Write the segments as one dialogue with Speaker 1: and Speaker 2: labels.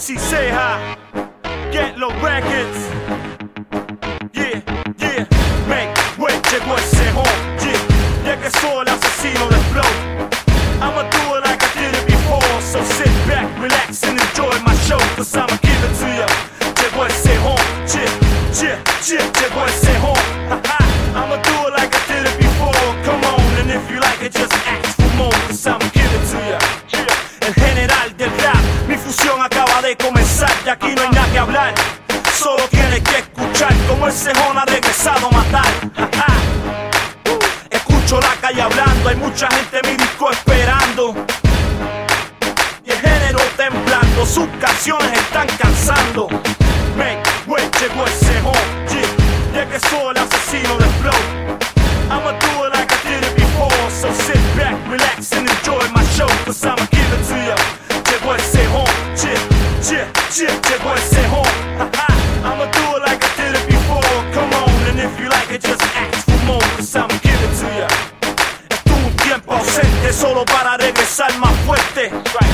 Speaker 1: MC Ceja, Get Low Records. Yeah, yeah, make way, llegó el cejón. Yeah, ya que soy el asesino del flow, I'ma do it like I did it before. So sit back, relax and enjoy my show, cause I'ma give it to ya. Llegó el cejón. Yeah, yeah, llegó el cejón. I'ma do it like I did it before. Come on, and if you like it, just ask for more, cause I'ma give it to ya. El general del rap, mi fusión acaba de comenzar y aquí no hay nada que hablar. Solo tienes que escuchar como el cejón ha regresado a matar. Escucho la calle hablando, hay mucha gente en mi disco esperando. Y el género temblando, sus canciones están cansando. Make way, llegó el cejón. Yeah, que soy el asesino del flow. I'ma do it like I did it before. So sit back, relax and enjoy my show, cause I'ma give it to ya. Llegó el cejón. Yeah, llegó el cejón. I'ma do it like I did it before. Come on, and if you like it, just ask for more, cause I'ma give it to ya. Estuve un tiempo ausente solo para regresar más fuerte,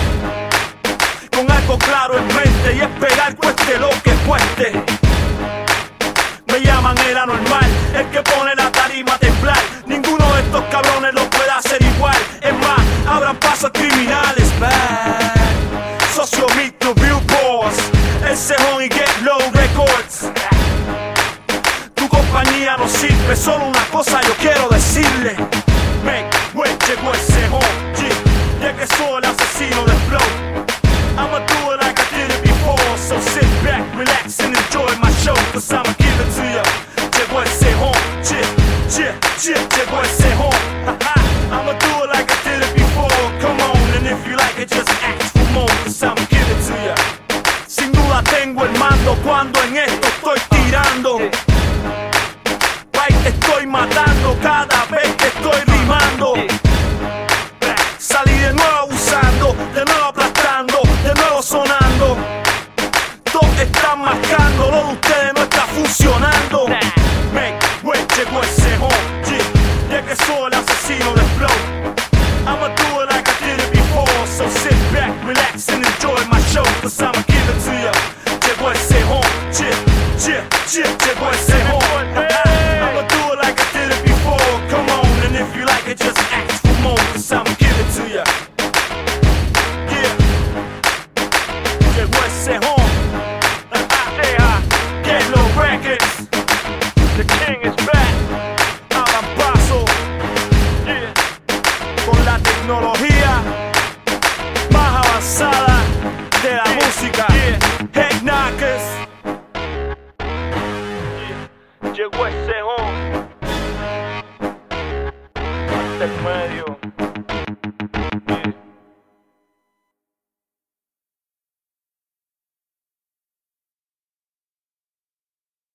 Speaker 1: con algo claro en mente y esperar cueste lo que cueste. Me llaman el anormal, el que pone la tarima a temblar. Ninguno de estos cabrones lo puede hacer igual. Es más, abran pasos criminales. Socio Micro Billboards, el cejón y Get Low Records. Tu compañía no sirve, solo una cosa yo quiero decirle. Make way, llegó el cejón. Ya que soy el asesino del flow, I'ma do it like I did it before. So sit back, relax and enjoy my show, cause I'ma give it to ya. Llegó el cejón. Llegó el cejón. I'ma do it like I did it before. Come on, and if you like it, just ask for more, cause I'ma give it to ya. Sin duda tengo el mando cuando en esto estoy tirando. Bye, te estoy matando cada vez que estoy rimando. Salí de nuevo abusando, de nuevo aplastando, de nuevo sonando. Todos están marcando, lo de ustedes no está funcionando. Make way, llegó el cejón. Ya que soy el asesino del flow, I'ma do it like I did it before. So sit back, relax and enjoy my show, cause I'ma give it to ya. Llegó el cejón. Llegó el cejón. I'ma do it like I did it before. Come on, and if you like it, just ask for more, cause I'ma give it to ya. Yeah, llegó el cejón. Get Low Records, the king is back. Abran paso, yeah, con la tecnología más avanzada de la música. Head Knockers. Llegó el cejón. Hasta el medio.